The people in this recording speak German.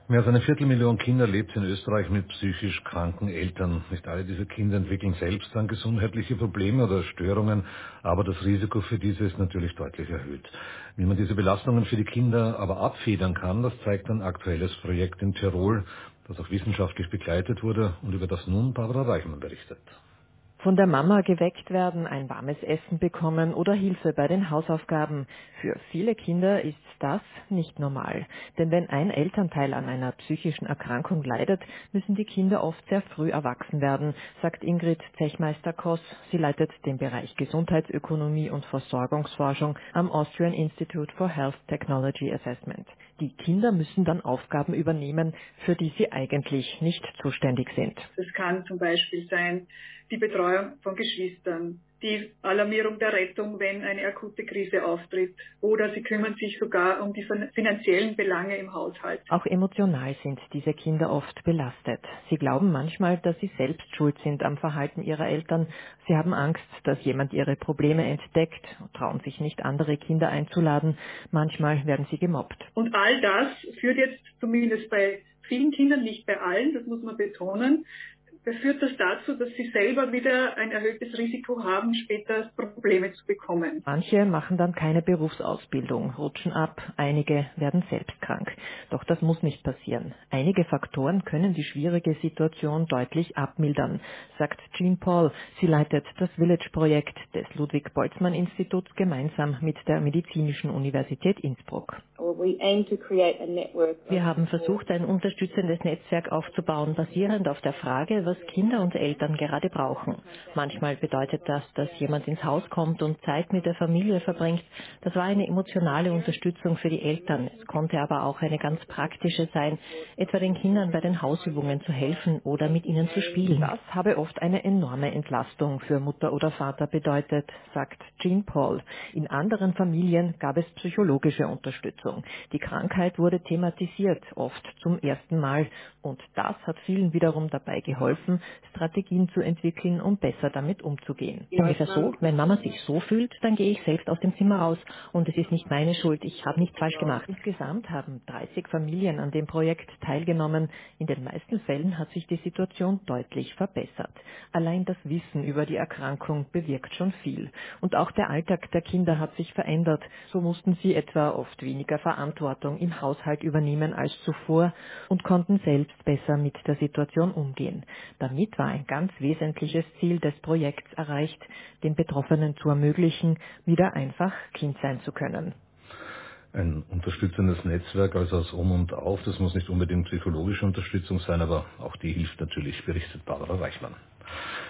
Mehr als eine Viertelmillion Kinder lebt in Österreich mit psychisch kranken Eltern. Nicht alle diese Kinder entwickeln selbst dann gesundheitliche Probleme oder Störungen, aber das Risiko für diese ist natürlich deutlich erhöht. Wie man diese Belastungen für die Kinder aber abfedern kann, das zeigt ein aktuelles Projekt in Tirol, das auch wissenschaftlich begleitet wurde und über das nun Barbara Reichmann berichtet. Von der Mama geweckt werden, ein warmes Essen bekommen oder Hilfe bei den Hausaufgaben. Für viele Kinder ist das nicht normal. Denn wenn ein Elternteil an einer psychischen Erkrankung leidet, müssen die Kinder oft sehr früh erwachsen werden, sagt Ingrid Zechmeister-Koss. Sie leitet den Bereich Gesundheitsökonomie und Versorgungsforschung am Austrian Institute for Health Technology Assessment. Die Kinder müssen dann Aufgaben übernehmen, für die sie eigentlich nicht zuständig sind. Das kann zum Beispiel sein die Betreuung von Geschwistern, die Alarmierung der Rettung, wenn eine akute Krise auftritt, oder sie kümmern sich sogar um die finanziellen Belange im Haushalt. Auch emotional sind diese Kinder oft belastet. Sie glauben manchmal, dass sie selbst schuld sind am Verhalten ihrer Eltern. Sie haben Angst, dass jemand ihre Probleme entdeckt, trauen sich nicht, andere Kinder einzuladen. Manchmal werden sie gemobbt. Und all das führt jetzt zumindest bei vielen Kindern, nicht bei allen, das muss man betonen, führt das dazu, dass sie selber wieder ein erhöhtes Risiko haben, später Probleme zu bekommen. Manche machen dann keine Berufsausbildung, rutschen ab, einige werden selbst krank. Doch das muss nicht passieren. Einige Faktoren können die schwierige Situation deutlich abmildern, sagt Jean Paul. Sie leitet das Village-Projekt des Ludwig-Boltzmann-Instituts gemeinsam mit der Medizinischen Universität Innsbruck. Wir haben versucht, ein unterstützendes Netzwerk aufzubauen, basierend auf der Frage, was Kinder und Eltern gerade brauchen. Manchmal bedeutet das, dass jemand ins Haus kommt und Zeit mit der Familie verbringt. Das war eine emotionale Unterstützung für die Eltern. Es konnte aber auch eine ganz praktische sein, etwa den Kindern bei den Hausübungen zu helfen oder mit ihnen zu spielen. Das habe oft eine enorme Entlastung für Mutter oder Vater bedeutet, sagt Jean Paul. In anderen Familien gab es psychologische Unterstützung. Die Krankheit wurde thematisiert, oft zum ersten Mal. Und das hat vielen wiederum dabei geholfen, Strategien zu entwickeln, um besser damit umzugehen. Ungefähr so, wenn Mama sich so fühlt, dann gehe ich selbst aus dem Zimmer raus. Und es ist nicht meine Schuld, ich habe nichts falsch gemacht. Insgesamt haben 30 Familien an dem Projekt teilgenommen. In den meisten Fällen hat sich die Situation deutlich verbessert. Allein das Wissen über die Erkrankung bewirkt schon viel. Und auch der Alltag der Kinder hat sich verändert. So mussten sie etwa oft weniger Verantwortung im Haushalt übernehmen als zuvor und konnten selbst besser mit der Situation umgehen. Damit war ein ganz wesentliches Ziel des Projekts erreicht, den Betroffenen zu ermöglichen, wieder einfach Kind sein zu können. Ein unterstützendes Netzwerk, also aus Um und Auf, das muss nicht unbedingt psychologische Unterstützung sein, aber auch die hilft natürlich, berichtet Barbara Reichmann.